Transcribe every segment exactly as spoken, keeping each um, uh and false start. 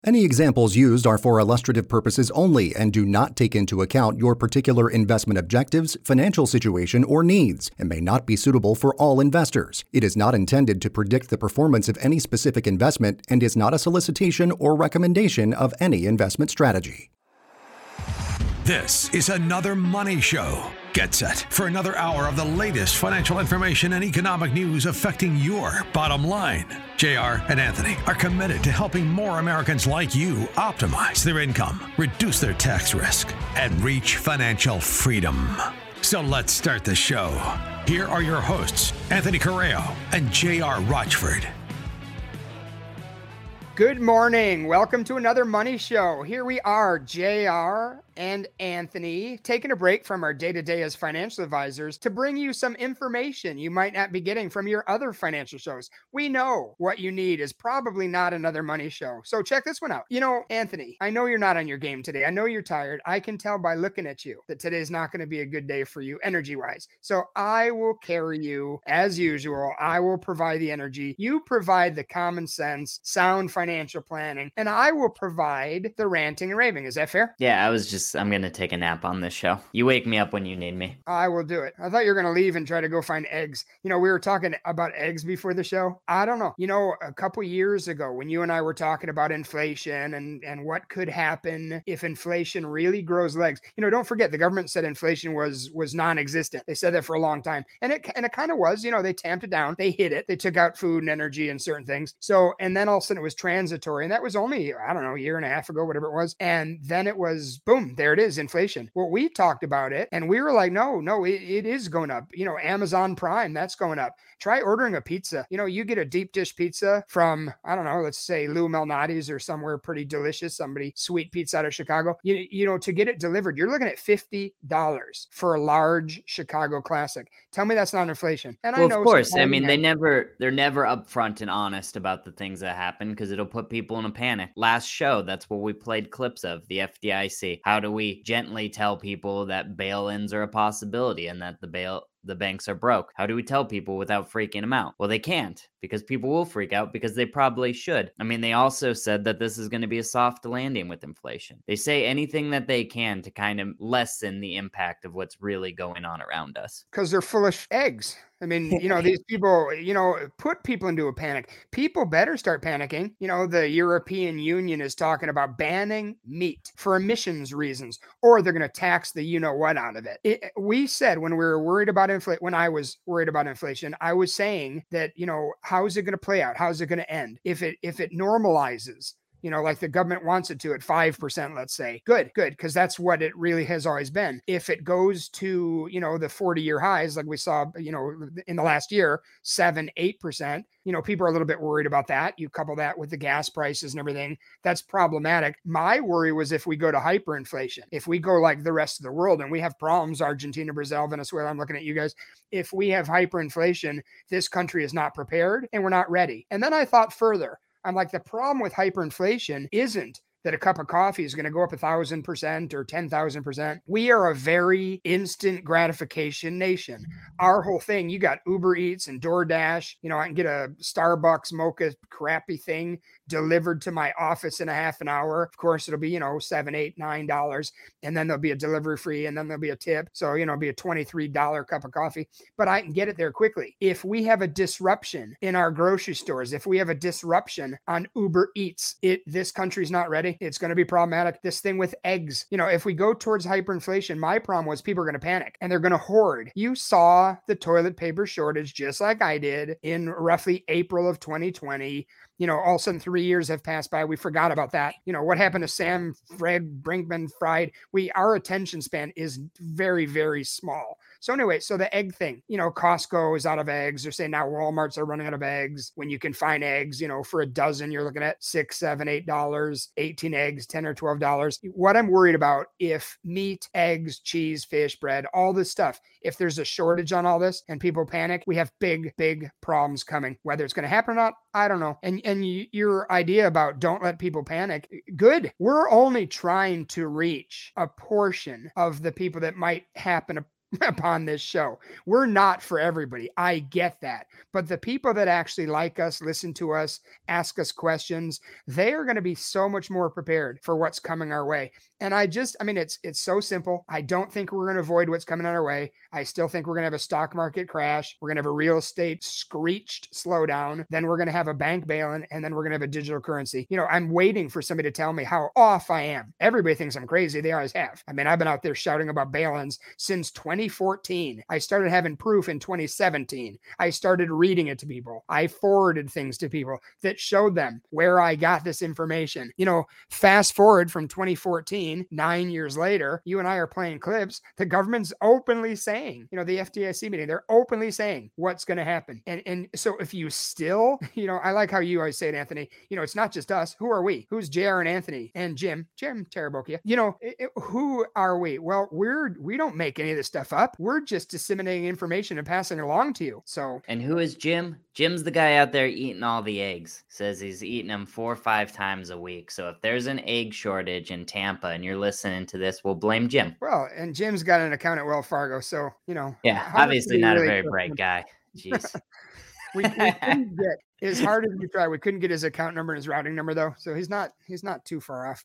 Any examples used are for illustrative purposes only and do not take into account your particular investment objectives, financial situation, or needs, and may not be suitable for all investors. It is not intended to predict the performance of any specific investment and is not a solicitation or recommendation of any investment strategy. This is another Money Show. Get set for another hour of the latest financial information and economic news affecting your bottom line. J R and Anthony are committed to helping more Americans like you optimize their income, reduce their tax risk, and reach financial freedom. So let's start the show. Here are your hosts, Anthony Correo and J R Rochford. Good morning. Welcome to another Money Show. Here we are, J R and Anthony, taking a break from our day-to-day as financial advisors to bring you some information you might not be getting from your other financial shows. We know what you need is probably not another Money Show. So check this one out. You know, Anthony, I know you're not on your game today. I know you're tired. I can tell by looking at you that today's not going to be a good day for you energy-wise. So I will carry you as usual. I will provide the energy. You provide the common sense, sound financial planning, and I will provide the ranting and raving. Is that fair? Yeah, I was just I'm going to take a nap on this show. You wake me up when you need me. I will do it. I thought you were going to leave and try to go find eggs. You know, we were talking about eggs before the show. I don't know. You know, a couple years ago when you and I were talking about inflation and, and what could happen if inflation really grows legs. You know, don't forget the government said inflation was was non-existent. They said that for a long time. And it and it kind of was, you know, they tamped it down. They hit it. They took out food and energy and certain things. So, and then all of a sudden it was transitory. And that was only, I don't know, a year and a half ago, whatever it was. And then it was, boom, there it is, inflation. Well, we talked about it and we were like, no, no, it, it is going up. You know, Amazon Prime, that's going up. Try ordering a pizza. You know, you get a deep dish pizza from, I don't know, let's say Lou Malnati's or somewhere pretty delicious, somebody sweet pizza out of Chicago. You, you know, to get it delivered, you're looking at fifty dollars for a large Chicago classic. Tell me that's not inflation. And well, I know of course. I mean, they never, they're never upfront and honest about the things that happen because it'll put people in a panic. Last show, that's what we played clips of, the F D I C. How do we gently tell people that bail-ins are a possibility and that the bail the banks are broke? How do we tell people without freaking them out? Well, they can't because people will freak out because they probably should. I mean, they also said that this is going to be a soft landing with inflation. They say anything that they can to kind of lessen the impact of what's really going on around us. Because they're full of eggs. I mean, you know, these people, you know, put people into a panic. People better start panicking. You know, the European Union is talking about banning meat for emissions reasons, or they're going to tax the you-know-what out of it. it. We said when we were worried about inflation, when I was worried about inflation, I was saying that, you know, how is it going to play out? How is it going to end? If it if it normalizes, you know, like the government wants it to at five percent, let's say. Good, good, because that's what it really has always been. If it goes to, you know, the forty-year highs, like we saw, you know, in the last year, seven, eight percent, you know, people are a little bit worried about that. You couple that with the gas prices and everything, that's problematic. My worry was if we go to hyperinflation, if we go like the rest of the world and we have problems, Argentina, Brazil, Venezuela, I'm looking at you guys. If we have hyperinflation, this country is not prepared and we're not ready. And then I thought further. I'm like, the problem with hyperinflation isn't that a cup of coffee is going to go up a thousand percent or ten thousand percent. We are a very instant gratification nation. Our whole thing, you got Uber Eats and DoorDash. You know, I can get a Starbucks mocha crappy thing delivered to my office in a half an hour. Of course, it'll be, you know, seven, eight, nine dollars. And then there'll be a delivery fee and then there'll be a tip. So, you know, it'll be a twenty-three dollars cup of coffee, but I can get it there quickly. If we have a disruption in our grocery stores, if we have a disruption on Uber Eats, it this country's not ready. It's going to be problematic. This thing with eggs, you know, if we go towards hyperinflation, my problem was people are going to panic and they're going to hoard. You saw the toilet paper shortage just like I did in roughly April of twenty twenty. You know, all of a sudden three years have passed by. We forgot about that. You know, what happened to Sam, Fred, Brinkman, Fried? We, our attention span is very, very small. So anyway, so the egg thing, you know, Costco is out of eggs. They're saying now Walmarts are running out of eggs. When you can find eggs, you know, for a dozen, you're looking at six, seven, eight dollars, eighteen eggs, ten or twelve dollars. What I'm worried about, if meat, eggs, cheese, fish, bread, all this stuff, if there's a shortage on all this and people panic, we have big, big problems coming. Whether it's going to happen or not, I don't know. And and you, your idea about don't let people panic, good. We're only trying to reach a portion of the people that might happen to upon this show. We're not for everybody. I get that. But the people that actually like us, listen to us, ask us questions, they are going to be so much more prepared for what's coming our way. And I just, I mean, it's it's so simple. I don't think we're going to avoid what's coming on our way. I still think we're going to have a stock market crash. We're going to have a real estate screeched slowdown. Then we're going to have a bank bailing, and then we're going to have a digital currency. You know, I'm waiting for somebody to tell me how off I am. Everybody thinks I'm crazy. They always have. I mean, I've been out there shouting about bail-ins since twenty fourteen. I started having proof in twenty seventeen. I started reading it to people. I forwarded things to people that showed them where I got this information. You know, fast forward from twenty fourteen, nine years later, you and I are playing clips. The government's openly saying, you know, the F D I C meeting, they're openly saying what's going to happen. And, and so if you still, you know, I like how you always say it, Anthony, you know, it's not just us. Who are we? Who's J R and Anthony and Jim, Jim Tarabokia? You know, it, it, who are we? Well, we're, we don't make any of this stuff up. We're just disseminating information and passing it along to you. So, and who is Jim? Jim's the guy out there eating all the eggs. Says he's eating them four or five times a week. So if there's an egg shortage in Tampa and you're listening to this, we'll blame Jim. Well, and Jim's got an account at Wells Fargo. So, you know, yeah, obviously not really a very bright guy. Jeez. we, we couldn't get, as hard as we tried, we couldn't get his account number and his routing number though. So he's not, he's not too far off.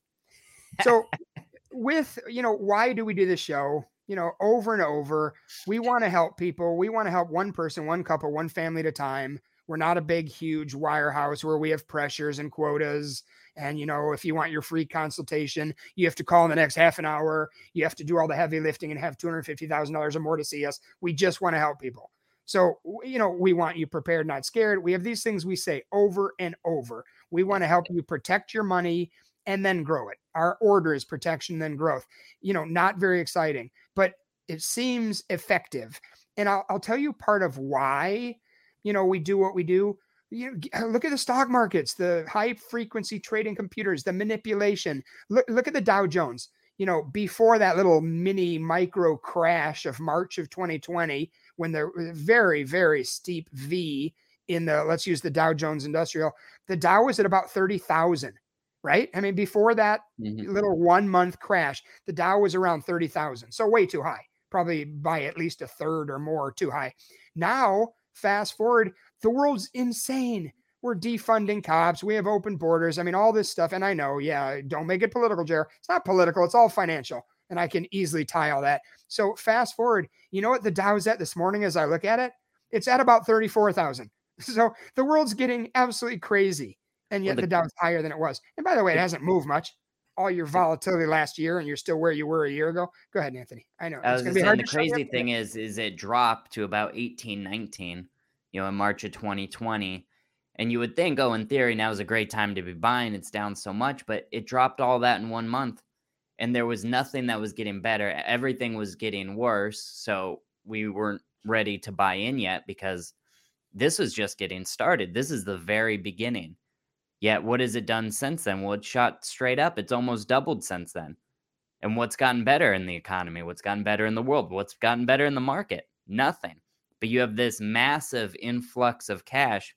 So with, you know, why do we do this show? You know, over and over, we want to help people. We want to help one person, one couple, one family at a time. We're not a big, huge wirehouse where we have pressures and quotas. And, you know, if you want your free consultation, you have to call in the next half an hour. You have to do all the heavy lifting and have two hundred fifty thousand dollars or more to see us. We just want to help people. So, you know, we want you prepared, not scared. We have these things we say over and over. We want to help you protect your money and then grow it. Our order is protection, then growth. You know, not very exciting, but it seems effective. And I'll, I'll tell you part of why, you know, we do what we do. You know, look at the stock markets, the high frequency trading computers, the manipulation. Look, look at the Dow Jones. You know, before that little mini micro crash of March of twenty twenty, when there was a very, very steep V in the, let's use the Dow Jones Industrial, the Dow was at about thirty thousand, right? I mean, before that mm-hmm. little one month crash, the Dow was around thirty thousand. So way too high, probably by at least a third or more too high. Now, fast forward, the world's insane. We're defunding cops. We have open borders. I mean, all this stuff. And I know, yeah, don't make it political, Jer. It's not political. It's all financial. And I can easily tie all that. So fast forward, you know what the Dow's at this morning as I look at it? It's at about thirty-four thousand. So the world's getting absolutely crazy. And yet well, the, the Dow's higher than it was. And by the way, it hasn't moved much. All your volatility last year and you're still where you were a year ago. Go ahead, Anthony. I know. I was it's gonna be hard. The crazy thing is, is it dropped to about eighteen, nineteen, you know, in March of twenty twenty. And you would think, oh, in theory, now is a great time to be buying. It's down so much, but it dropped all that in one month. And there was nothing that was getting better. Everything was getting worse. So we weren't ready to buy in yet because this was just getting started. This is the very beginning. Yet what has it done since then? Well, it shot straight up. It's almost doubled since then. And what's gotten better in the economy? What's gotten better in the world? What's gotten better in the market? Nothing. But you have this massive influx of cash.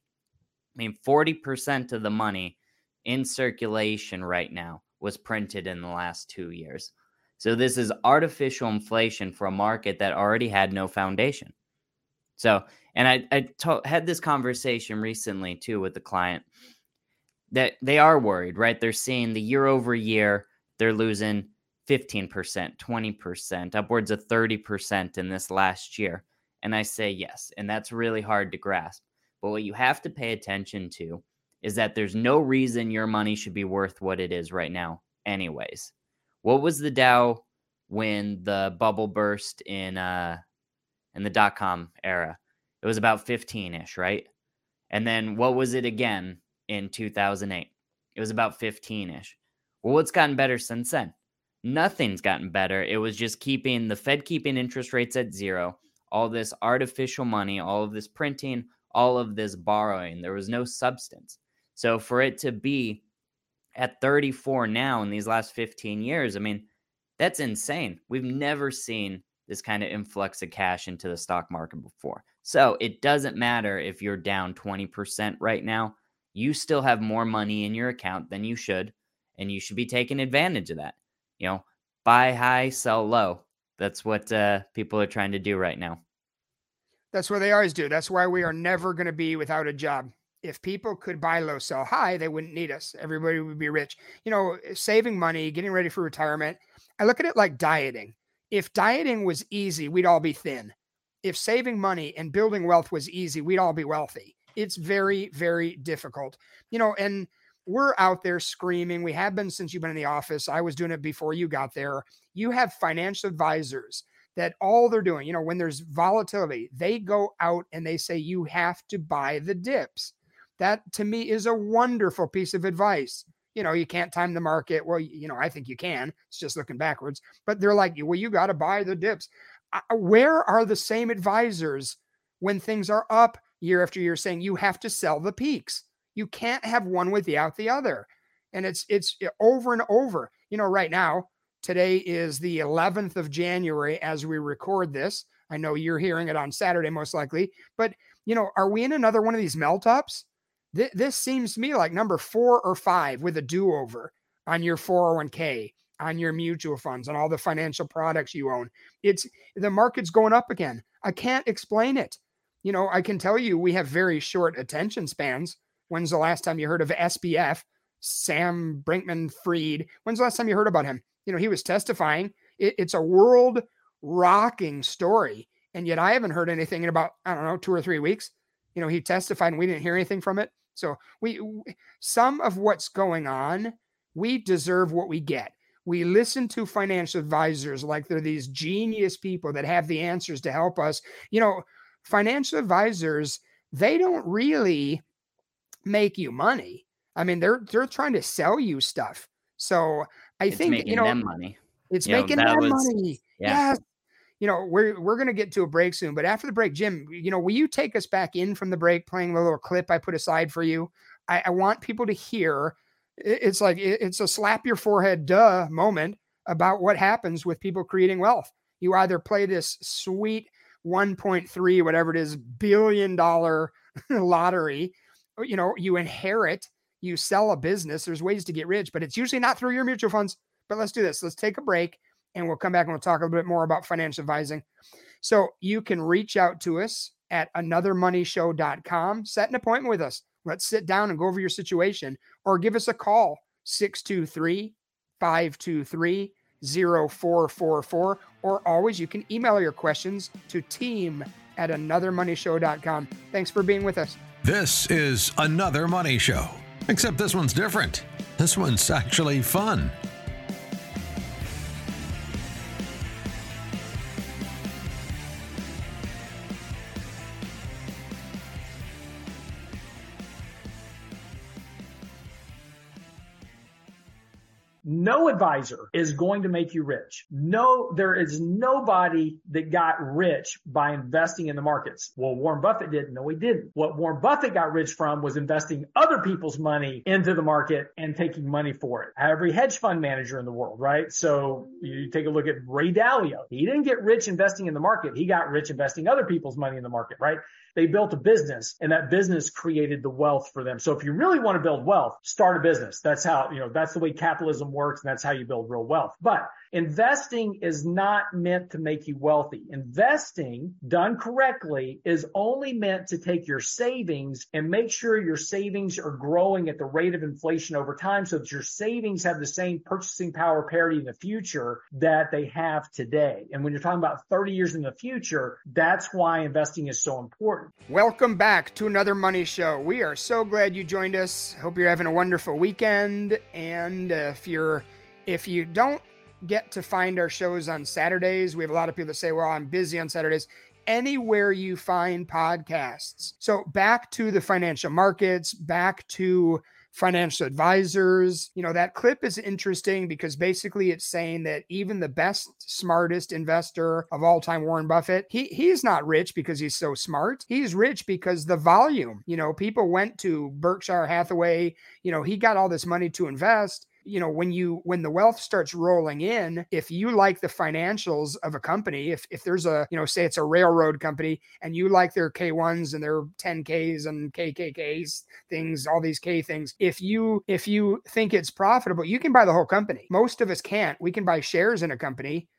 I mean, forty percent of the money in circulation right now was printed in the last two years. So this is artificial inflation for a market that already had no foundation. So, and I, I to- had this conversation recently too with the client that they are worried, right? They're seeing the year over year, they're losing fifteen percent, twenty percent, upwards of thirty percent in this last year. And I say yes, and that's really hard to grasp. But what you have to pay attention to is that there's no reason your money should be worth what it is right now anyways. What was the Dow when the bubble burst in uh, in the dot-com era? It was about fifteen-ish, right? And then what was it again in two thousand eight? It was about fifteen-ish. Well, what's gotten better since then? Nothing's gotten better. It was just keeping the Fed keeping interest rates at zero, all this artificial money, all of this printing, all of this borrowing. There was no substance. So for it to be at thirty-four now in these last fifteen years, I mean, that's insane. We've never seen this kind of influx of cash into the stock market before. So it doesn't matter if you're down twenty percent right now. You still have more money in your account than you should, and you should be taking advantage of that. You know, buy high, sell low. That's what uh, people are trying to do right now. That's what they always do. That's why we are never going to be without a job. If people could buy low, sell high, they wouldn't need us. Everybody would be rich. You know, saving money, getting ready for retirement. I look at it like dieting. If dieting was easy, we'd all be thin. If saving money and building wealth was easy, we'd all be wealthy. It's very, very difficult. You know, and we're out there screaming. We have been since you've been in the office. I was doing it before you got there. You have financial advisors that all they're doing, you know, when there's volatility, they go out and they say, you have to buy the dips. That to me is a wonderful piece of advice. You know, you can't time the market. Well, you know, I think you can. It's just looking backwards. But they're like, well, you got to buy the dips. Uh, where are the same advisors when things are up year after year saying you have to sell the peaks? You can't have one without the other. And it's it's over and over. You know, right now, today is the eleventh of January as we record this. I know you're hearing it on Saturday, most likely. But, you know, are we in another one of these melt-ups? Th- this seems to me like number four or five with a do-over on your four oh one k, on your mutual funds, on all the financial products you own. It's the market's going up again. I can't explain it. You know, I can tell you we have very short attention spans. When's the last time you heard of S B F, Sam Brinkman-Fried? When's the last time you heard about him? You know, he was testifying. It, it's a world rocking story. And yet I haven't heard anything in about, I don't know, two or three weeks. You know, he testified and we didn't hear anything from it. So we, some of what's going on, we deserve what we get. We listen to financial advisors like they're these genius people that have the answers to help us. You know, financial advisors, they don't really make you money. I mean, they're they're trying to sell you stuff. So I it's think making you know them money. It's You know, making that them was- money. yeah. Yes. You know, we're we're gonna get to a break soon, but after the break, Jim, you know, will you take us back in from the break, playing the little clip I put aside for you? I, I want people to hear. it- It's like it- it's a slap your forehead, duh moment about what happens with people creating wealth. You either play this sweet one point three, whatever it is, billion dollar lottery, or, you know, you inherit, you sell a business. There's ways to get rich, but it's usually not through your mutual funds. But let's do this. Let's take a break and we'll come back and we'll talk a little bit more about financial advising. So you can reach out to us at another money show dot com. Set an appointment with us. Let's sit down and go over your situation, or give us a call, six two three, five two three, zero four four four, or always you can email your questions to team at another money show dot com. Thanks for being with us. This is Another Money Show, except this one's different. This one's actually fun. No advisor is going to make you rich. No, there is nobody that got rich by investing in the markets. Well, Warren Buffett did. No, he didn't. What Warren Buffett got rich from was investing other people's money into the market and taking money for it. Every hedge fund manager in the world, right? So you take a look at Ray Dalio. He didn't get rich investing in the market. He got rich investing other people's money in the market, right? They built a business and that business created the wealth for them. So if you really want to build wealth, start a business. That's how, you know, that's the way capitalism works. And that's how you build real wealth. But investing is not meant to make you wealthy. Investing done correctly is only meant to take your savings and make sure your savings are growing at the rate of inflation over time so that your savings have the same purchasing power parity in the future that they have today. And when you're talking about thirty years in the future, that's why investing is so important. Welcome back to another Money Show. We are so glad you joined us. Hope you're having a wonderful weekend. And uh, if you're if you don't get to find our shows on Saturdays, we have a lot of people that say, well, I'm busy on Saturdays. Anywhere you find podcasts. So back to the financial markets, back to financial advisors. You know, that clip is interesting because basically it's saying that even the best, smartest investor of all time, Warren Buffett, he he's not rich because he's so smart. He's rich because the volume, you know, people went to Berkshire Hathaway, you know, he got all this money to invest. You know, when you, when the wealth starts rolling in, if you like the financials of a company, if, if there's a, you know, say it's a railroad company and you like their K ones and their ten Ks and K K Ks things, all these K things, if you, if you think it's profitable, you can buy the whole company. Most of us can't. We can buy shares in a company.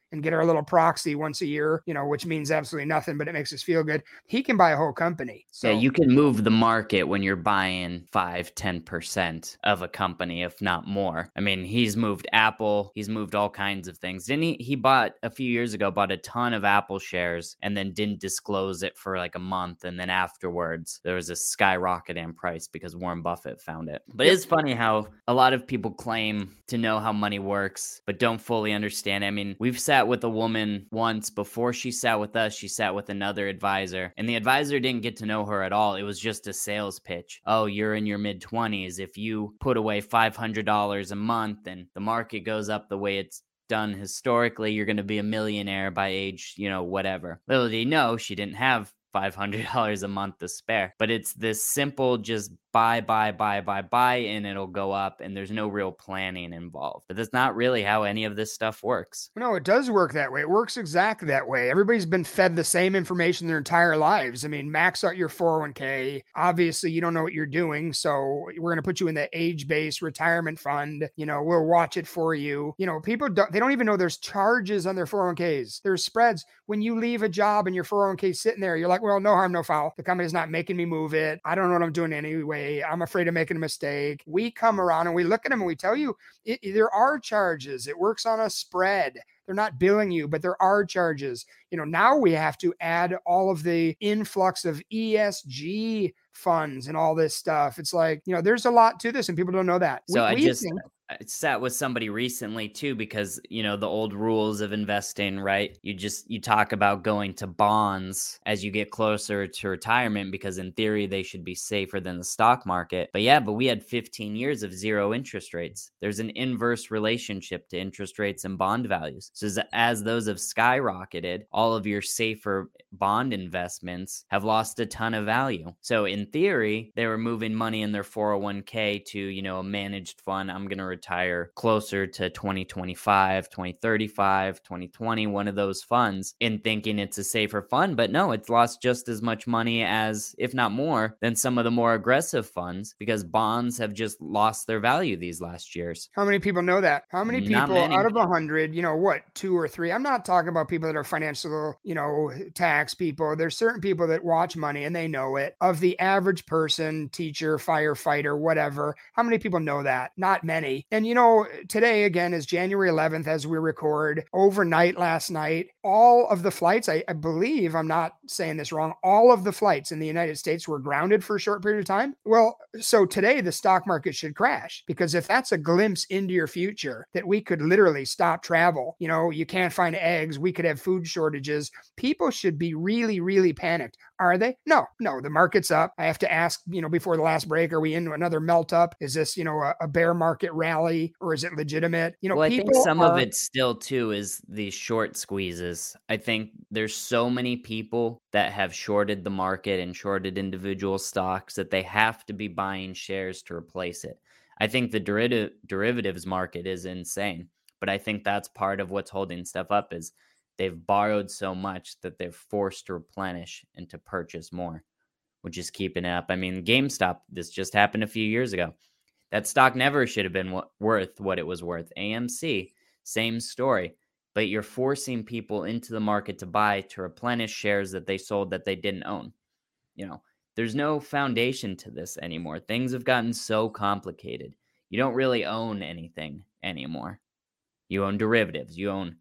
and get our little proxy once a year, you know, which means absolutely nothing, but it makes us feel good. He can buy a whole company. So yeah, you can move the market when you're buying five, ten percent of a company, if not more. I mean, he's moved Apple, he's moved all kinds of things. Didn't he? He bought a few years ago, bought a ton of Apple shares and then didn't disclose it for like a month. And then afterwards, there was a skyrocket in price because Warren Buffett found it. But it's funny how a lot of people claim to know how money works, but don't fully understand. I mean, we've sat with a woman once before she sat with us, she sat with another advisor, and the advisor didn't get to know her at all. It was just a sales pitch. Oh, you're in your mid twenties. If you put away five hundred dollars a month and the market goes up the way it's done historically, you're going to be a millionaire by age, you know, whatever. Little did he know she didn't have five hundred dollars a month to spare. But it's this simple, just buy, buy, buy, buy, buy, and it'll go up. And there's no real planning involved. But that's not really how any of this stuff works. No, it does work that way. It works exactly that way. Everybody's been fed the same information their entire lives. I mean, max out your four oh one k. Obviously, you don't know what you're doing. So we're going to put you in the age-based retirement fund. You know, we'll watch it for you. You know, people don't, they don't even know there's charges on their four oh one k's. There's spreads. When you leave a job and your four oh one k sitting there, you're like, well, no harm, no foul. The company's not making me move it. I don't know what I'm doing anyway. I'm afraid of making a mistake. We come around and we look at them and we tell you it, there are charges. It works on a spread. They're not billing you, but there are charges. You know, now we have to add all of the influx of E S G funds and all this stuff. It's like, you know, there's a lot to this and people don't know that. So we, I we just... think- I sat with somebody recently too, because, you know, the old rules of investing, right? You just, you talk about going to bonds as you get closer to retirement, because in theory, they should be safer than the stock market. But yeah, but we had fifteen years of zero interest rates. There's an inverse relationship to interest rates and bond values. So as, as those have skyrocketed, all of your safer bond investments have lost a ton of value. So in theory, they were moving money in their four oh one k to, you know, a managed fund. I'm going to retire closer to twenty twenty-five, twenty thirty-five, twenty twenty, one of those funds, in thinking it's a safer fund. But no, it's lost just as much money as, if not more, than some of the more aggressive funds, because bonds have just lost their value these last years. How many people know that? How many Not people many. out of a hundred, you know, what, two or three? I'm not talking about people that are financial, you know, tax people. There's certain people that watch money and they know it. Of the average person, teacher, firefighter, whatever, how many people know that? Not many. And, you know, today, again, is January eleventh as we record. Overnight last night, all of the flights, I, I believe, I'm not saying this wrong, all of the flights in the United States were grounded for a short period of time. Well, so today the stock market should crash, because if that's a glimpse into your future, that we could literally stop travel, you know, you can't find eggs, we could have food shortages, people should be really, really panicked. Are they? No, no, the market's up. I have to ask, you know, before the last break, are we into another melt up? Is this, you know, a, a bear market rally, or is it legitimate? You know, well, I people think some are, of it still too is these short squeezes. I think there's so many people that have shorted the market and shorted individual stocks that they have to be buying shares to replace it. I think the derivative derivatives market is insane, but I think that's part of what's holding stuff up is they've borrowed so much that they're forced to replenish and to purchase more, which is keeping it up. I mean, GameStop, this just happened a few years ago. That stock never should have been w- worth what it was worth. A M C, same story. But you're forcing people into the market to buy to replenish shares that they sold that they didn't own. You know, there's no foundation to this anymore. Things have gotten so complicated. You don't really own anything anymore. You own derivatives. You own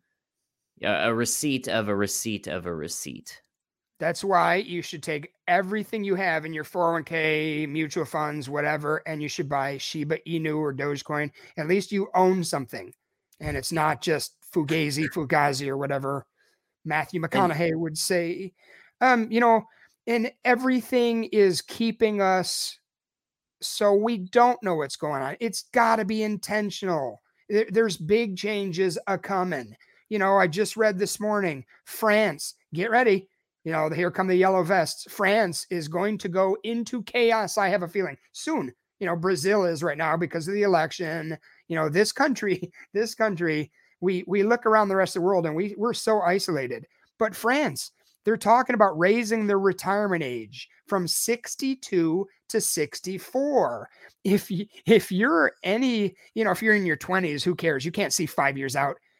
a receipt of a receipt of a receipt. That's why you should take everything you have in your four oh one k, mutual funds, whatever, and you should buy Shiba Inu or Dogecoin. At least you own something. And it's not just Fugazi, Fugazi, or whatever Matthew McConaughey would say. Um, you know, and everything is keeping us so we don't know what's going on. It's got to be intentional. There's big changes a-coming. You know, I just read this morning, France, get ready. You know, here come the yellow vests. France is going to go into chaos, I have a feeling, soon. You know, Brazil is right now because of the election. You know, this country, this country, we we look around the rest of the world and we, we're so isolated. But France, they're talking about raising the retirement age from sixty-two to sixty-four. If, you, if you're any, you know, if you're in your twenties, who cares? You can't see five years out.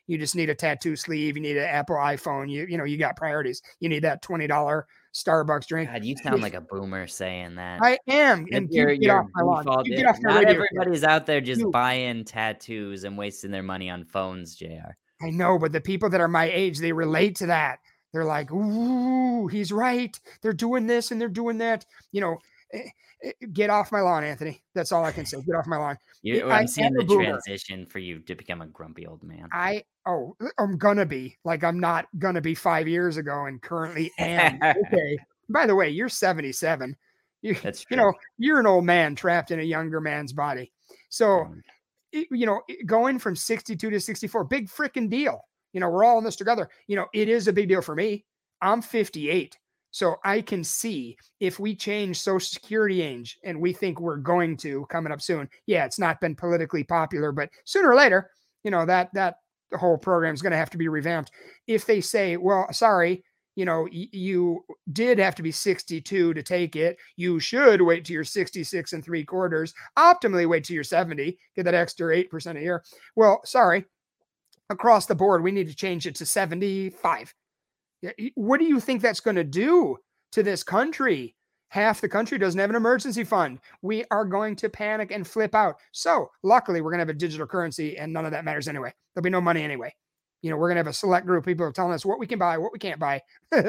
You just need a tattoo sleeve. You need an Apple iPhone. You, you know, you got priorities. You need that twenty dollars Starbucks drink. God, you sound like a boomer saying that. I am. That's And your, you get your off my lawn. default- You get off my Not radio. everybody's out there just You- buying tattoos and wasting their money on phones, J R. I know, but the people that are my age, they relate to that. They're like, ooh, he's right. They're doing this and they're doing that. You know, eh, eh, get off my lawn, Anthony. That's all I can say. Get off my lawn. You, I I'm seeing am the a boomer. transition for you to become a grumpy old man. I, oh, I'm gonna be like, I'm not gonna be five years ago and currently am. Okay. By the way, you're seventy-seven. You, That's you true. know, you're an old man trapped in a younger man's body. So, Um, it- you know, it- going from sixty-two to sixty-four, big freaking deal. You know, we're all in this together. You know, it is a big deal for me. I'm fifty-eight. So I can see if we change Social Security age, and we think we're going to coming up soon. Yeah, it's not been politically popular, but sooner or later, you know, that that the whole program is going to have to be revamped. If they say, well, sorry, you know, y- you did have to be sixty-two to take it. You should wait till you're sixty-six and three quarters. Optimally, wait till you're seventy, get that extra eight percent a year. Well, sorry, across the board, we need to change it to seventy-five. Yeah, y- What do you think that's going to do to this country? Half the country doesn't have an emergency fund. We are going to panic and flip out. So luckily, we're going to have a digital currency and none of that matters anyway. There'll be no money anyway. You know, we're going to have a select group of people who are telling us what we can buy, what we can't buy.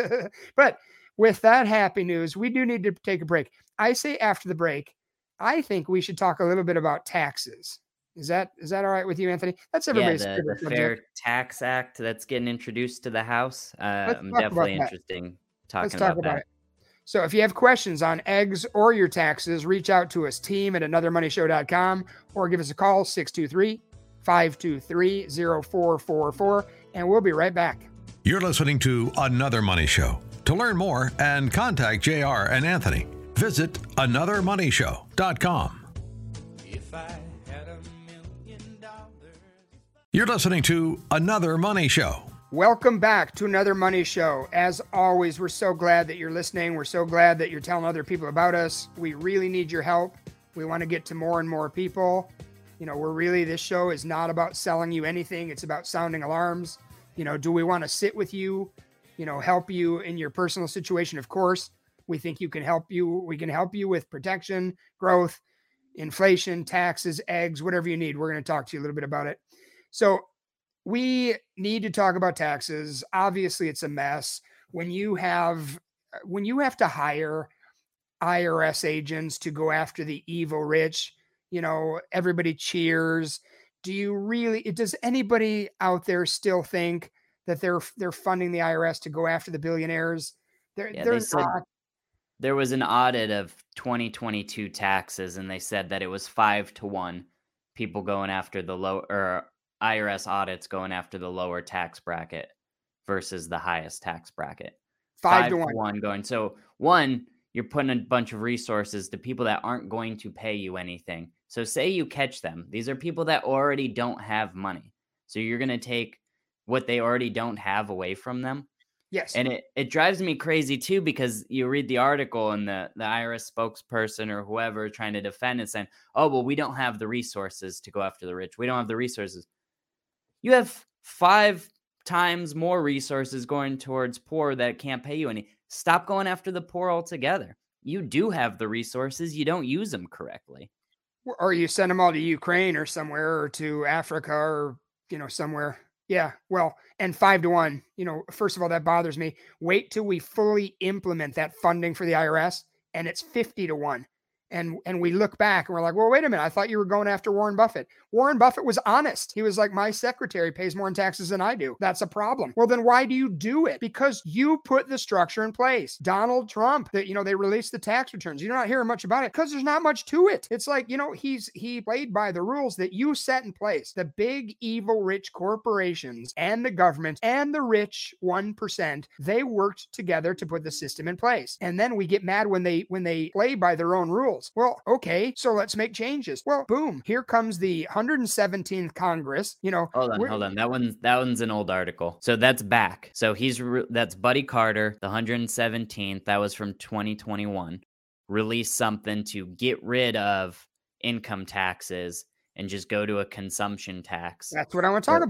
But with that happy news, we do need to take a break. I say after the break, I think we should talk a little bit about taxes. Is that is that all right with you, Anthony? That's yeah, everybody's the, favorite the subject. Fair Tax Act that's getting introduced to the House. Uh, Let's I'm talk about definitely that. interesting talking Let's talk about, about that. it. So if you have questions on eggs or your taxes, reach out to us, team at another money show dot com, or give us a call, six two three, five two three, zero four four four, and we'll be right back. You're listening to Another Money Show. To learn more and contact J R and Anthony, visit another money show dot com. If I had a million dollars. You're listening to Another Money Show. Welcome back to another Money Show. As always, we're so glad that you're listening. We're so glad that you're telling other people about us. We really need your help. We want to get to more and more people. You know, we're really, this show is not about selling you anything. It's about sounding alarms. You know, do we want to sit with you, you know, help you in your personal situation? Of course, we think you can help you. We can help you with protection, growth, inflation, taxes, eggs, whatever you need. We're going to talk to you a little bit about it. So we need to talk about taxes. Obviously, it's a mess. When you have when you have to hire I R S agents to go after the evil rich, you know, everybody cheers. Do you really, does anybody out there still think that they're they're funding the I R S to go after the billionaires? They're Yeah, they're they said not. there was an audit of twenty twenty-two taxes, and they said that it was five to one people going after the low or I R S audits going after the lower tax bracket versus the highest tax bracket. Five to one. one going. So one, you're putting a bunch of resources to people that aren't going to pay you anything. So say you catch them. These are people that already don't have money. So you're going to take what they already don't have away from them. Yes. And it, it drives me crazy too, because you read the article and the, the I R S spokesperson or whoever trying to defend it saying, oh, well, we don't have the resources to go after the rich. We don't have the resources. You have five times more resources going towards poor that can't pay you any. Stop going after the poor altogether. You do have the resources. You don't use them correctly. Or you send them all to Ukraine or somewhere, or to Africa, or, you know, somewhere. Yeah. Well, and five to one, you know, first of all, that bothers me. Wait till we fully implement that funding for the I R S, and it's fifty to one. And, and we look back and we're like, well, wait a minute. I thought you were going after Warren Buffett. Warren Buffett was honest. He was like, my secretary pays more in taxes than I do. That's a problem. Well, then why do you do it? Because you put the structure in place. Donald Trump, that, you know, they released the tax returns. You're not hearing much about it because there's not much to it. It's like, you know, he's, he played by the rules that you set in place. The big, evil, rich corporations and the government and the rich one percent, they worked together to put the system in place. And then we get mad when they, when they play by their own rules. Well, okay, so let's make changes. Well, boom, here comes the one hundred seventeenth Congress. You know, Hold on, hold on. That one's that one's an old article. So that's back. So he's re- that's Buddy Carter, the one hundred seventeenth. That was from twenty twenty-one. Released something to get rid of income taxes and just go to a consumption tax. That's what I want to talk about.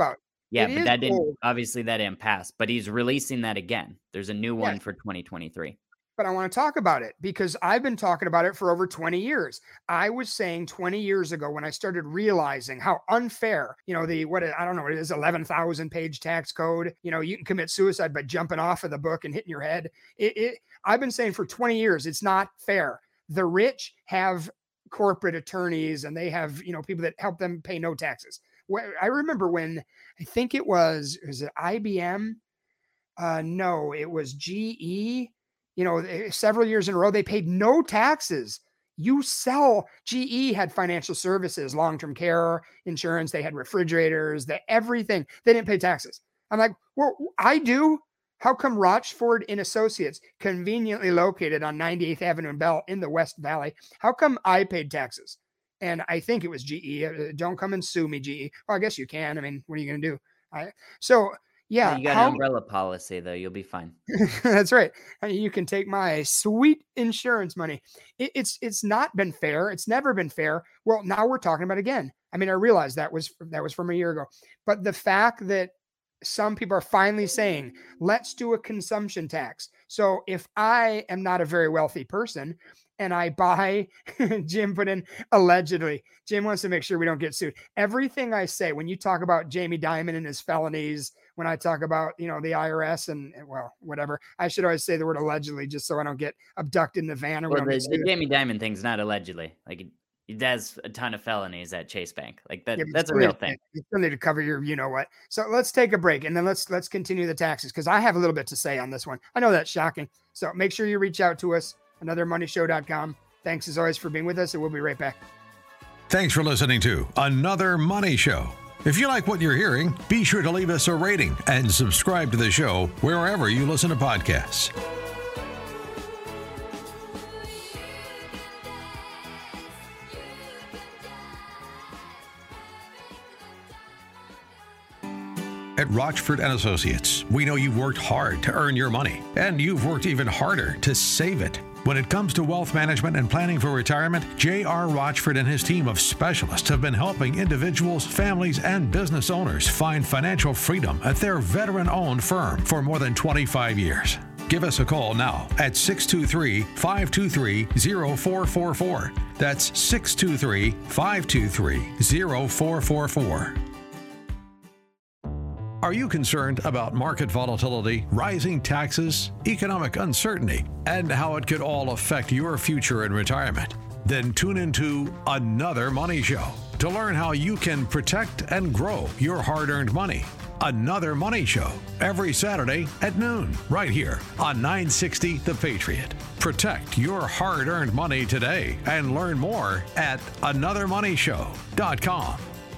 Yeah, It but is that didn't old. obviously that didn't pass, but he's releasing that again. There's a new Yeah. one for twenty twenty-three. But I want to talk about it because I've been talking about it for over twenty years. I was saying twenty years ago when I started realizing how unfair, you know, the what I don't know what it is, eleven thousand page tax code. You know, you can commit suicide by jumping off of the book and hitting your head. It, it I've been saying for twenty years it's not fair. The rich have corporate attorneys and they have, you know, people that help them pay no taxes. I remember when I think it was was it I B M? Uh, no, it was G E. You know, several years in a row, they paid no taxes. You sell, G E had financial services, long-term care insurance. They had refrigerators, the everything. They didn't pay taxes. I'm like, well, I do. How come Rochford and Associates, conveniently located on ninety-eighth Avenue in Bell in the West Valley, how come I paid taxes? And I think it was G E. Don't come and sue me, G E. Well, I guess you can. I mean, what are you going to do? I, so yeah, Yeah, you got how, an umbrella policy though. You'll be fine. that's right. You can take my sweet insurance money. It, it's it's not been fair. It's never been fair. Well, now we're talking about it again. I mean, I realize that was that was from a year ago, but the fact that some people are finally saying, let's do a consumption tax. So if I am not a very wealthy person and I buy, Jim put in allegedly, Jim wants to make sure we don't get sued. Everything I say, when you talk about Jamie Dimon and his felonies, when I talk about, you know, the I R S and, well, whatever, I should always say the word allegedly just so I don't get abducted in the van. Or Well, we the, don't the get Jamie Dimon thing's not allegedly. Like, he, he does a ton of felonies at Chase Bank. Like, that, Yeah, but that's a you real still thing. need- You still need to cover your, you know what. So let's take a break and then let's let's continue the taxes because I have a little bit to say on this one. I know that's shocking. So make sure you reach out to us, another money show dot com. Thanks as always for being with us, and we'll be right back. Thanks for listening to Another Money Show. If you like what you're hearing, be sure to leave us a rating and subscribe to the show wherever you listen to podcasts. At Rochford and Associates, we know you've worked hard to earn your money, and you've worked even harder to save it. When it comes to wealth management and planning for retirement, J R. Rochford and his team of specialists have been helping individuals, families, and business owners find financial freedom at their veteran-owned firm for more than twenty-five years. Give us a call now at six two three, five two three, zero four four four. That's six two three, five two three, zero four four four. Are you concerned about market volatility, rising taxes, economic uncertainty, and how it could all affect your future in retirement? Then tune into Another Money Show to learn how you can protect and grow your hard-earned money. Another Money Show every Saturday at noon, right here on nine sixty The Patriot. Protect your hard-earned money today and learn more at another money show dot com.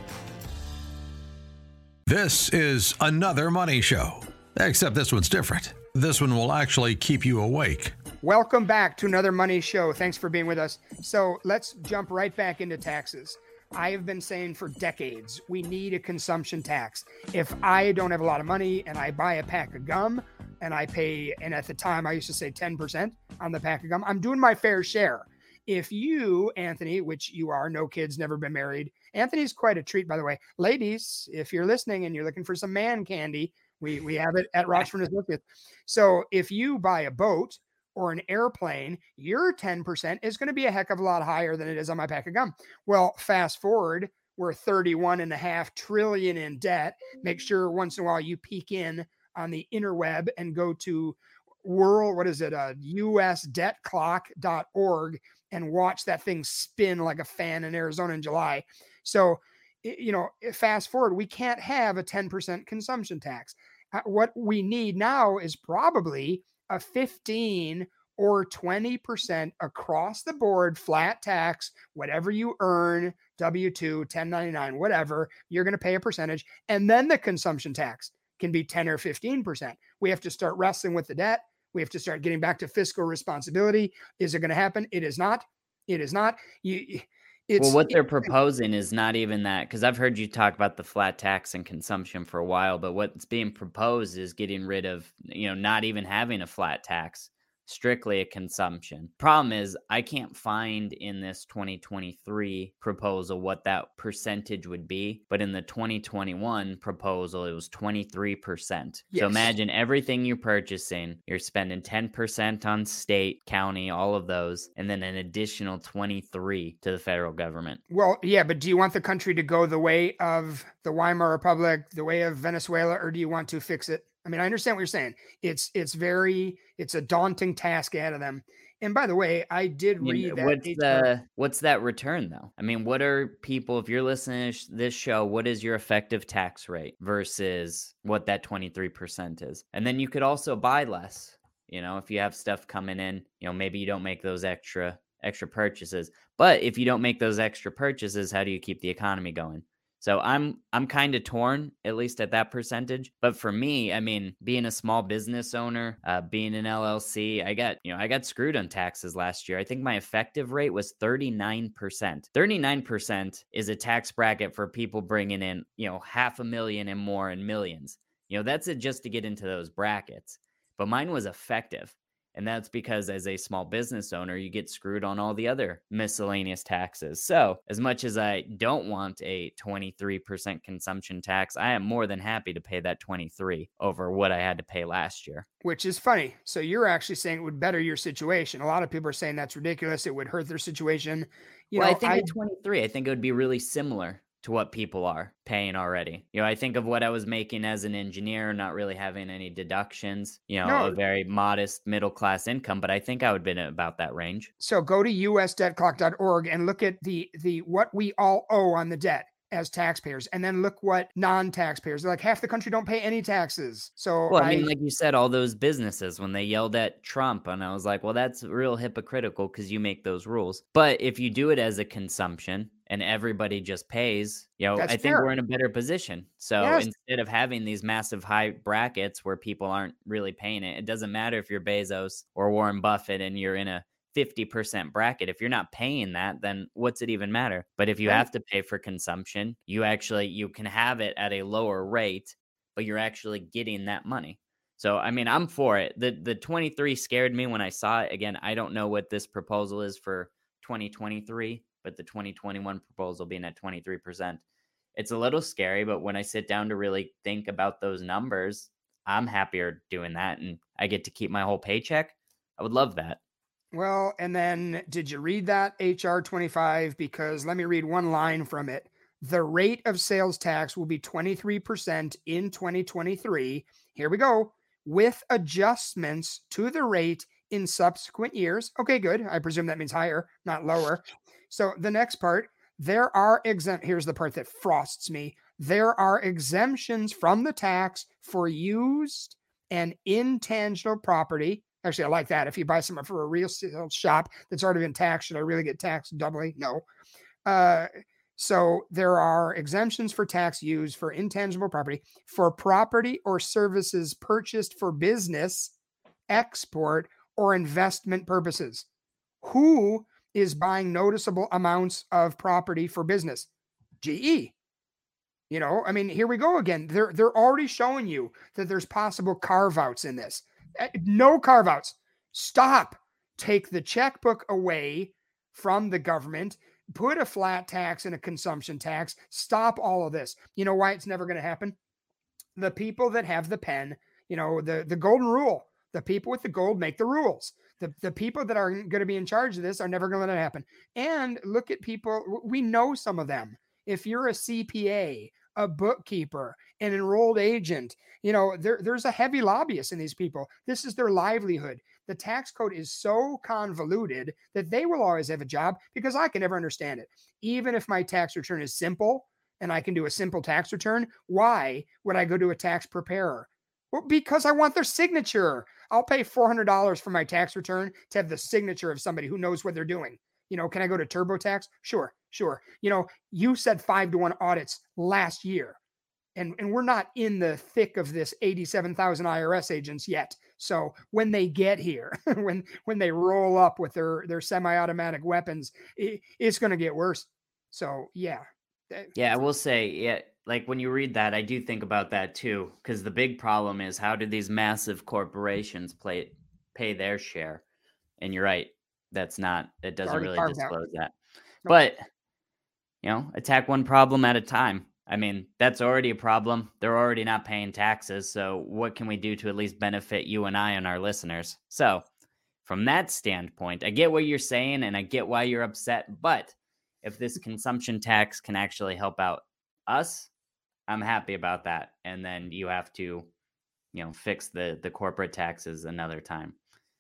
This is Another Money Show, except this one's different. This one will actually keep you awake. Welcome back to another money show. Thanks for being with us. So let's jump right back into taxes. I have been saying for decades, we need a consumption tax. If I don't have a lot of money and I buy a pack of gum and I pay, and at the time I used to say ten percent on the pack of gum, I'm doing my fair share. If you, Anthony, which you are, no kids, never been married. Anthony's quite a treat, by the way. Ladies, if you're listening and you're looking for some man candy, we, we have it at Rochford Associates. So if you buy a boat or an airplane, your ten percent is going to be a heck of a lot higher than it is on my pack of gum. Well, fast forward, we're thirty-one and a half trillion in debt. Make sure once in a while you peek in on the interweb and go to world, what is it? Uh, U S debt clock dot org and watch that thing spin like a fan in Arizona in July. So, you know, fast forward, we can't have a ten percent consumption tax. What we need now is probably a fifteen or twenty percent across the board flat tax, whatever you earn, W two, ten ninety-nine, whatever, you're going to pay a percentage. And then the consumption tax can be ten or fifteen percent. We have to start wrestling with the debt. We have to start getting back to fiscal responsibility. Is it going to happen? It is not. It is not. You, it's, well, what they're it, proposing is not even that, because I've heard you talk about the flat tax and consumption for a while, but what's being proposed is getting rid of, you know, not even having a flat tax, strictly a consumption. Problem is, I can't find in this twenty twenty-three proposal what that percentage would be, but in the twenty twenty-one proposal, it was twenty-three percent. Yes. So imagine everything you're purchasing, you're spending ten percent on state, county, all of those, and then an additional twenty-three to the federal government. Well, yeah, but do you want the country to go the way of the Weimar Republic, the way of Venezuela, or do you want to fix it? I mean, I understand what you're saying. It's it's very it's a daunting task ahead of them. And by the way, I did I mean, read that. what's H R the what's that return though? I mean, what are people, if you're listening to sh- this show, what is your effective tax rate versus what that twenty-three percent is? And then you could also buy less. You know, if you have stuff coming in, you know, maybe you don't make those extra extra purchases. But if you don't make those extra purchases, how do you keep the economy going? So I'm I'm kind of torn, at least at that percentage. But for me, I mean, being a small business owner, uh, being an L L C, I got you know I got screwed on taxes last year. I think my effective rate was thirty-nine percent. thirty-nine percent is a tax bracket for people bringing in you know half a million and more and millions. You know that's it just to get into those brackets. But mine was effective. And that's because as a small business owner, you get screwed on all the other miscellaneous taxes. So as much as I don't want a twenty-three percent consumption tax, I am more than happy to pay that twenty-three over what I had to pay last year. Which is funny. So you're actually saying it would better your situation. A lot of people are saying that's ridiculous. It would hurt their situation. You well, know, I think I, at twenty-three, I think it would be really similar to what people are paying already. You know, I think of what I was making as an engineer, not really having any deductions, you know, No. a very modest middle class income, but I think I would have been about that range. So go to U S debt clock dot org and look at the the what we all owe on the debt as taxpayers, and then look what non-taxpayers, like half the country don't pay any taxes. So Well, I I, mean, like you said, all those businesses when they yelled at Trump, and I was like, well, that's real hypocritical because you make those rules. But if you do it as a consumption and everybody just pays, you know, That's I think fair. we're in a better position. So Yes. instead of having these massive high brackets where people aren't really paying it, it doesn't matter if you're Bezos or Warren Buffett and you're in a fifty percent bracket. If you're not paying that, then what's it even matter? But if you Right. have to pay for consumption, you actually, you can have it at a lower rate, but you're actually getting that money. So, I mean, I'm for it. The the twenty-three scared me when I saw it. Again, I don't know what this proposal is for twenty twenty-three, but the twenty twenty-one proposal being at twenty-three percent, it's a little scary. But when I sit down to really think about those numbers, I'm happier doing that. And I get to keep my whole paycheck. I would love that. Well, and then did you read that H R twenty-five? Because let me read one line from it. The rate of sales tax will be twenty-three percent in twenty twenty-three. Here we go. With adjustments to the rate in subsequent years. Okay, good. I presume that means higher, not lower. So the next part, there are exempt. Here's the part that frosts me. There are exemptions from the tax for used and intangible property. Actually, I like that. If you buy something for a real sales shop that's already been taxed, should I really get taxed doubly? No. Uh, so there are exemptions for tax used for intangible property, for property or services purchased for business, export, or investment purposes. Who is buying noticeable amounts of property for business? G E. You know, I mean, here we go again. They're they're already showing you that there's possible carve-outs in this. No carve-outs. Stop. Take the checkbook away from the government. Put a flat tax and a consumption tax. Stop all of this. You know why it's never going to happen? The people that have the pen, you know, the, the golden rule. The people with the gold make the rules. The, the people that are going to be in charge of this are never going to let it happen. And look at people. We know some of them. If you're a C P A, a bookkeeper, an enrolled agent, you know, there, there's a heavy lobbyist in these people. This is their livelihood. The tax code is so convoluted that they will always have a job because I can never understand it. Even if my tax return is simple and I can do a simple tax return, why would I go to a tax preparer? Well, because I want their signature. I'll pay four hundred dollars for my tax return to have the signature of somebody who knows what they're doing. You know, can I go to TurboTax? Sure, sure. You know, you said five to one audits last year, and, and we're not in the thick of this eighty-seven thousand I R S agents yet. So when they get here, when when they roll up with their, their semi-automatic weapons, it, it's going to get worse. So, yeah. Yeah, I will say, yeah, like when you read that, I do think about that too, because the big problem is how do these massive corporations play, pay their share? And you're right. That's not, it doesn't already really carved out. disclose that. Nope. But, you know, attack one problem at a time. I mean, that's already a problem. They're already not paying taxes. So what can we do to at least benefit you and I and our listeners? So from that standpoint, I get what you're saying and I get why you're upset. But if this consumption tax can actually help out us, I'm happy about that. And then you have to, you know, fix the the corporate taxes another time.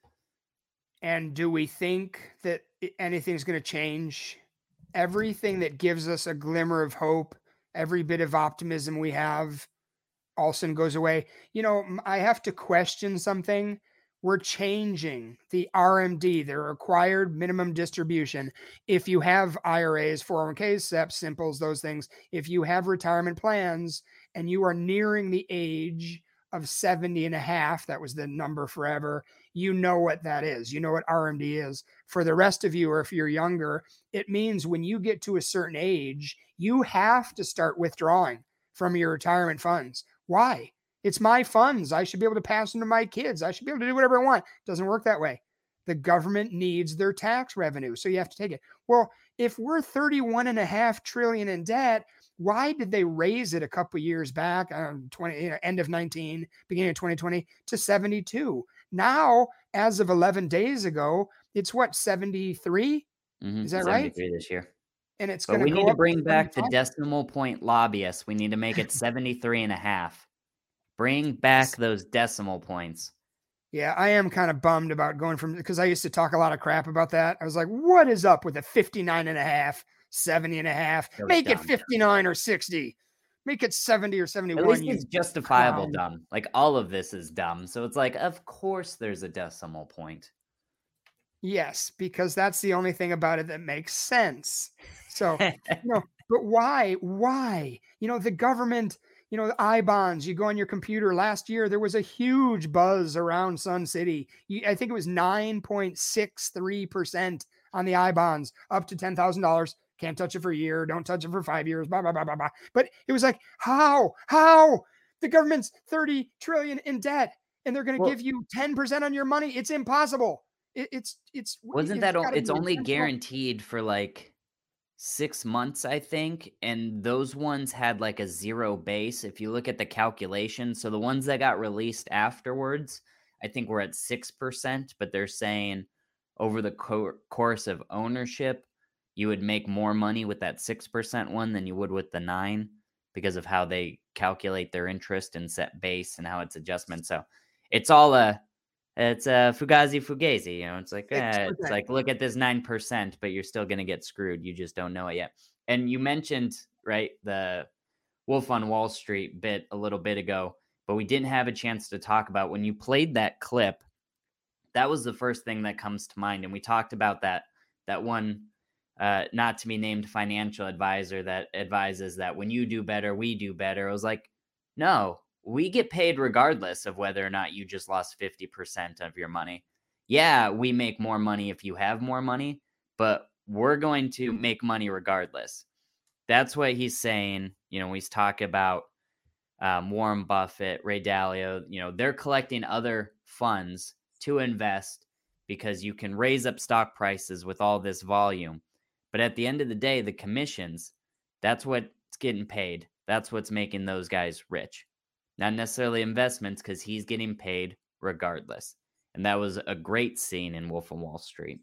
And do we think that i- anything's going to change? Everything that gives us a glimmer of hope, every bit of optimism we have, all of a sudden goes away. You know, m- I have to question something. We're changing the R M D, the required minimum distribution. If you have I R As, four oh one Ks, S E Ps, Simples, those things, if you have retirement plans and you are nearing the age of seventy and a half, that was the number forever, you know what that is. You know what R M D is. For the rest of you, or if you're younger, it means when you get to a certain age, you have to start withdrawing from your retirement funds. Why? It's my funds. I should be able to pass them to my kids. I should be able to do whatever I want. It doesn't work that way. The government needs their tax revenue, so you have to take it. Well, if we're thirty-one and a half trillion in debt, why did they raise it a couple of years back, um, twenty, you know, end of nineteen, beginning of twenty twenty, to seventy-two? Now, as of eleven days ago, it's what, seventy-three? Mm-hmm. Is that right? seventy-three this year. And it's But going we to need go to up bring back the seventy-five. decimal point lobbyists. We need to make it seventy-three and a half. Bring back those decimal points. Yeah, I am kind of bummed about going from, because I used to talk a lot of crap about that. I was like, what is up with a fifty-nine and a half, seventy and a half? That was Make it dumb. fifty-nine or sixty. Make it seventy or At seventy-one. least you it's justifiable clown. dumb. Like all of this is dumb. So it's like, of course there's a decimal point. Yes, because that's the only thing about it that makes sense. So, you know, but why? Why? You know, the government, you know, the I bonds, you go on your computer. Last year, there was a huge buzz around Sun City. You, I think it was nine point six three percent on the I bonds, up to ten thousand dollars. Can't touch it for a year. Don't touch it for five years. Blah, blah, blah, blah, blah. But it was like, how? How? The government's thirty trillion in debt and they're going to Well- give you ten percent on your money. It's impossible. It, it's, it's, Wasn't it's that o- gotta it's be only intentional. guaranteed for like six months, I think, and those ones had like a zero base. If you look at the calculation, so the ones that got released afterwards, I think we're at six percent, but they're saying over the co- course of ownership, you would make more money with that six percent one than you would with the nine because of how they calculate their interest and set base and how it's adjustment. So it's all a It's a Fugazi Fugazi, you know. It's like eh, it's six percent. like look at this nine percent, but you're still gonna get screwed. You just don't know it yet. And you mentioned right the Wolf on Wall Street bit a little bit ago, but we didn't have a chance to talk about when you played that clip. That was the first thing that comes to mind, and we talked about that that one uh, not to be named financial advisor that advises that when you do better, we do better. I was like, no. We get paid regardless of whether or not you just lost fifty percent of your money. Yeah, we make more money if you have more money, but we're going to make money regardless. That's what he's saying. You know, he's talking about um, Warren Buffett, Ray Dalio. You know, they're collecting other funds to invest because you can raise up stock prices with all this volume. But at the end of the day, the commissions, that's what's getting paid. That's what's making those guys rich. Not necessarily investments, because he's getting paid regardless. And that was a great scene in Wolf on Wall Street.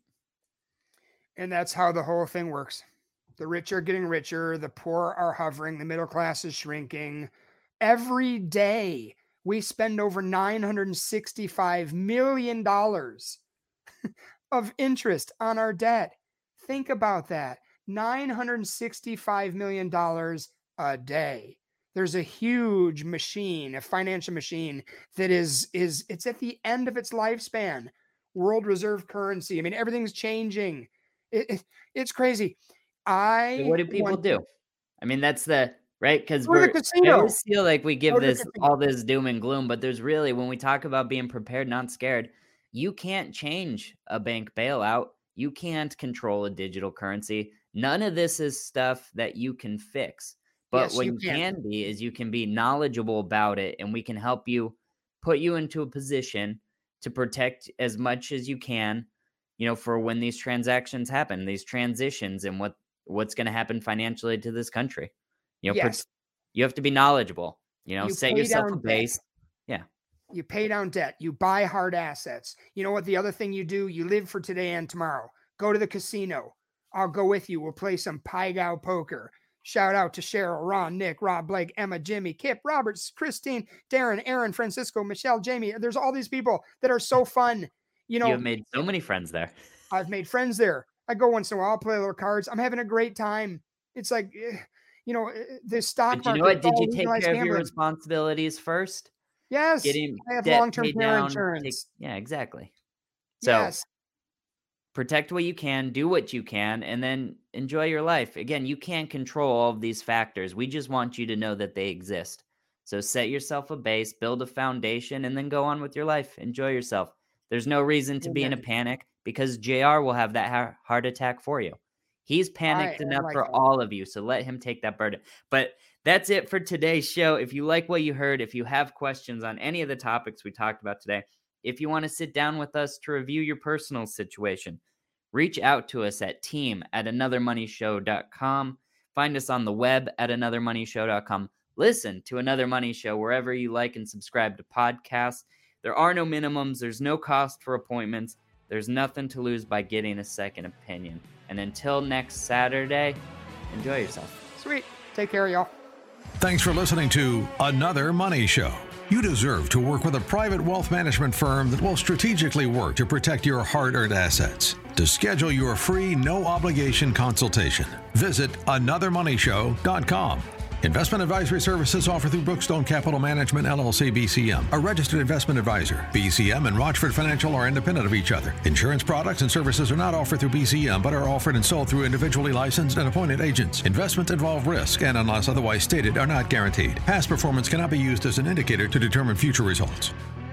And that's how the whole thing works. The rich are getting richer. The poor are hovering. The middle class is shrinking. Every day we spend over nine hundred sixty-five million dollars of interest on our debt. Think about that. nine hundred sixty-five million dollars a day. There's a huge machine, a financial machine that is, is it's at the end of its lifespan. World reserve currency. I mean, everything's changing. It, it, it's crazy. I So what do people want- do? I mean, that's the right because Go to the we're. I casino. always feel like we give Go to the this casino. all this doom and gloom, but there's really when we talk about being prepared, not scared. You can't change a bank bailout. You can't control a digital currency. None of this is stuff that you can fix. But Yes, what you you can. can be is you can be knowledgeable about it, and we can help you put you into a position to protect as much as you can you know, for when these transactions happen, these transitions, and what what's going to happen financially to this country. You know, Yes. you have to be knowledgeable, you know, You set pay yourself a down base. debt. Yeah. You pay down debt. You buy hard assets. You know what? The other thing you do, you live for today and tomorrow. Go to the casino. I'll go with you. We'll play some Pai Gow poker. Shout out to Cheryl, Ron, Nick, Rob, Blake, Emma, Jimmy, Kip, Roberts, Christine, Darren, Aaron, Francisco, Michelle, Jamie. There's all these people that are so fun. You know, You have made so many friends there. I've made friends there. I go once in a while, I'll play a little cards. I'm having a great time. It's like, eh, you know, eh, the stock But you market. know what? Did all you take legalized care of your gambling. responsibilities first? Yes. Getting I have debt long-term paid care down, insurance. take- yeah, exactly. So Yes. protect what you can, do what you can, and then enjoy your life. Again, you can't control all of these factors. We just want you to know that they exist. So set yourself a base, build a foundation, and then go on with your life. Enjoy yourself. There's no reason to be in a Amen. panic, because J R will have that ha- heart attack for you. He's panicked I am enough like for that. all of you, so let him take that burden. But that's it for today's show. If you like what you heard, if you have questions on any of the topics we talked about today, if you want to sit down with us to review your personal situation, reach out to us at team at another money show dot com. Find us on the web at another money show dot com. Listen to Another Money Show wherever you like and subscribe to podcasts. There are no minimums. There's no cost for appointments. There's nothing to lose by getting a second opinion. And until next Saturday, enjoy yourself. Sweet. Take care, y'all. Thanks for listening to Another Money Show. You deserve to work with a private wealth management firm that will strategically work to protect your hard-earned assets. To schedule your free, no-obligation consultation, visit another money show dot com. Investment advisory services offered through Brookstone Capital Management, L L C, B C M, a registered investment advisor. B C M and Rochford Financial are independent of each other. Insurance products and services are not offered through B C M, but are offered and sold through individually licensed and appointed agents. Investments involve risk and, unless otherwise stated, are not guaranteed. Past performance cannot be used as an indicator to determine future results.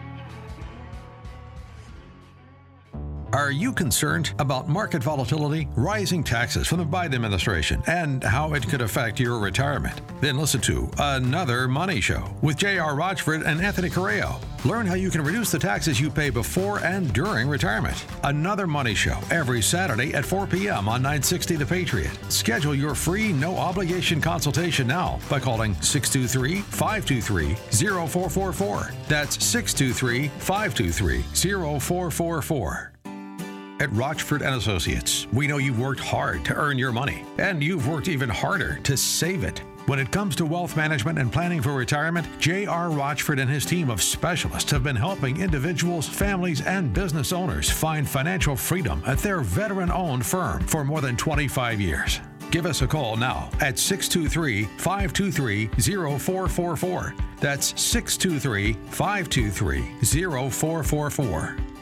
Are you concerned about market volatility, rising taxes from the Biden administration, and how it could affect your retirement? Then listen to Another Money Show with J R Rochford and Anthony Correo. Learn how you can reduce the taxes you pay before and during retirement. Another Money Show every Saturday at four p.m. on nine sixty The Patriot. Schedule your free no-obligation consultation now by calling six two three, five two three, zero four four four. That's six two three, five two three, zero four four four. At Rochford and Associates, we know you've worked hard to earn your money, and you've worked even harder to save it. When it comes to wealth management and planning for retirement, J R Rochford and his team of specialists have been helping individuals, families, and business owners find financial freedom at their veteran-owned firm for more than twenty-five years. Give us a call now at six two three, five two three, zero four four four. That's six two three, five two three, zero four four four.